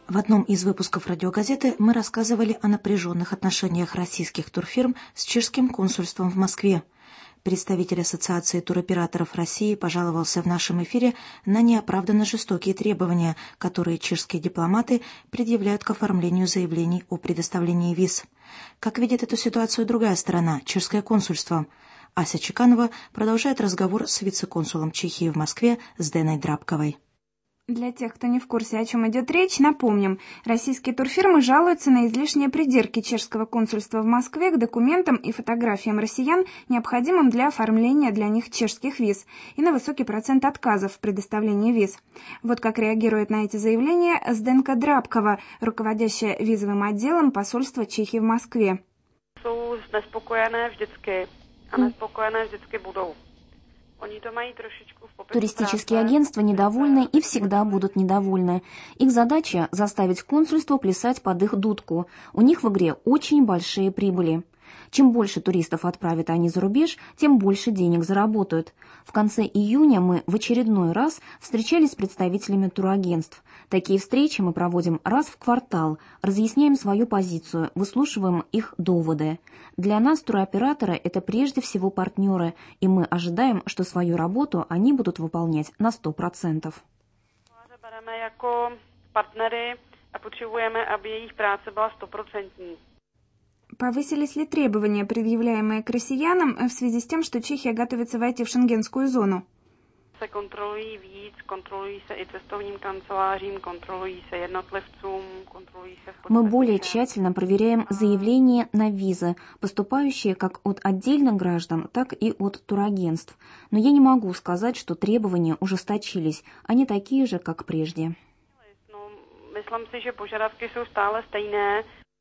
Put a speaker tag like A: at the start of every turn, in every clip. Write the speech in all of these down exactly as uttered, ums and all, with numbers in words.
A: В одном из выпусков радиогазеты мы рассказывали о напряженных отношениях российских турфирм с чешским консульством в Москве. Представитель Ассоциации туроператоров России пожаловался в нашем эфире на неоправданно жестокие требования, которые чешские дипломаты предъявляют к оформлению заявлений о предоставлении виз. Как видит эту ситуацию другая сторона, чешское консульство? Ася Чеканова продолжает разговор с вице-консулом Чехии в Москве Зdeной Драбковой.
B: Для тех, кто не в курсе, о чем идет речь, напомним. Российские турфирмы жалуются на излишние придирки чешского консульства в Москве к документам и фотографиям россиян, необходимым для оформления для них чешских виз, и на высокий процент отказов в предоставлении виз. Вот как реагирует на эти заявления Зdenka Драбкова, руководящая визовым отделом посольства Чехии в Москве.
C: Jsou nespokojené vždycky a nespokojené vždycky budou.
D: Туристические агентства недовольны и всегда будут недовольны. Их задача – заставить консульство плясать под их дудку. У них в игре очень большие прибыли. Чем больше туристов отправят они за рубеж, тем больше денег заработают. В конце июня мы в очередной раз встречались с представителями турагентств. Такие встречи мы проводим раз в квартал, разъясняем свою позицию, выслушиваем их доводы. Для нас туроператоры – это прежде всего партнеры, и мы ожидаем, что свою работу они будут выполнять на сто процентов.
C: Берeme jako partnery a potřebujeme, aby jejich práce byla stoprocentní.
B: Повысились ли требования, предъявляемые к россиянам, в связи с тем, что Чехия готовится войти в шенгенскую зону?
C: Se kontrolují víc, kontrolují se i cestovním kancelářím, kontrolují se jednotlivcům, kontrolují se...
D: Мы более тщательно проверяем заявления на визы, поступающие как от отдельных граждан, так и от турагентств. Но я не могу сказать, что требования ужесточились, они такие же, как прежде.
C: Myslím si, že požadavky jsou stále stejné.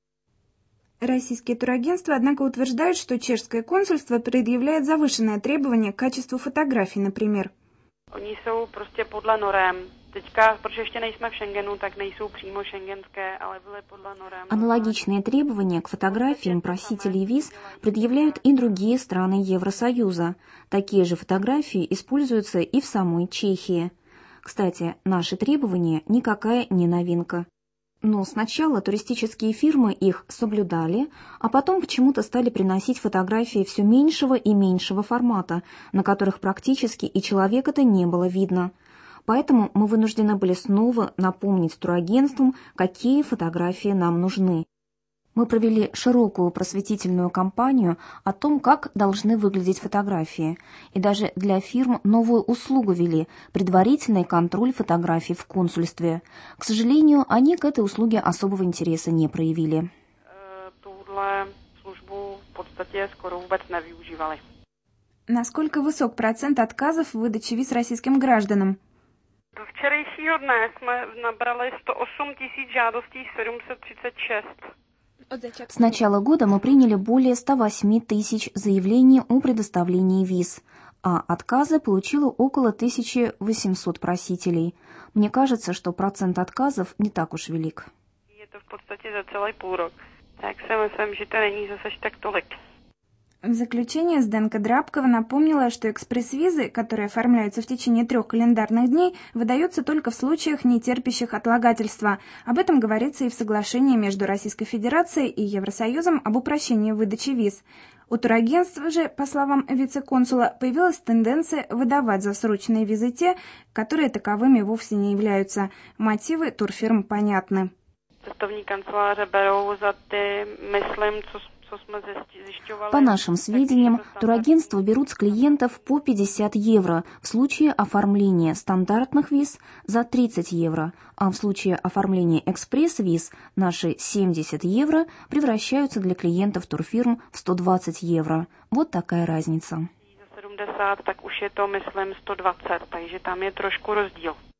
B: Российские турагентства, однако, утверждают, что чешское консульство предъявляет завышенные требования к качеству фотографий, например.
C: Oni jsou prostě podle norem. Teďka, protože ještě nejsme v Schengenu, tak nejsou přímo šengenské, ale byly podle norem.
D: Аналогичные требования к фотографиям просителей виз предъявляют и другие страны Евросоюза. Такие же фотографии используются и в самой Чехии. Кстати, наши требования никакая не новинка. Но сначала туристические фирмы их соблюдали, а потом почему-то стали приносить фотографии все меньшего и меньшего формата, на которых практически и человека-то не было видно. Поэтому мы вынуждены были снова напомнить турагентствам, какие фотографии нам нужны. Мы провели широкую просветительную кампанию о том, как должны выглядеть фотографии, и даже для фирм новую услугу ввели – предварительный контроль фотографий в консульстве. К сожалению, они к этой услуге особого интереса не проявили.
C: Tuhle službu v podstatě skoro vůbec nevyužívali.
B: Насколько высок процент отказов в выдаче виз российским гражданам?
C: Do včerejšího dne jsme nabrali sto osm tisíc žádostí sedm set třicet šest.
D: С начала года мы приняли более ста восьми тысяч заявлений о предоставлении виз, а отказы получило около тысячи восьмисот просителей. Мне кажется, что процент отказов не так уж велик.
C: Это в podstatě za celý půl rok. Tak si myslím, že to není zase tak tolik.
B: В заключение Зdenka Драбкова напомнила, что экспресс-визы, которые оформляются в течение трех календарных дней, выдаются только в случаях, не терпящих отлагательства. Об этом говорится и в соглашении между Российской Федерацией и Евросоюзом об упрощении выдачи виз. У турагентств же, по словам вице-консула, появилась тенденция выдавать за срочные визы те, которые таковыми вовсе не являются. Мотивы турфирм понятны.
C: Cestovní kanceláře berou za ty, myslím, co
D: По нашим сведениям, турагентства берут с клиентов по пятьдесят евро в случае оформления стандартных виз за тридцать евро, а в случае оформления экспресс-виз наши семьдесят евро превращаются для клиентов турфирм в сто двадцать евро. Вот такая разница.
C: За семьдесят, так уж je to, myslím, sto dvacet, takže tam je trošku rozdíl.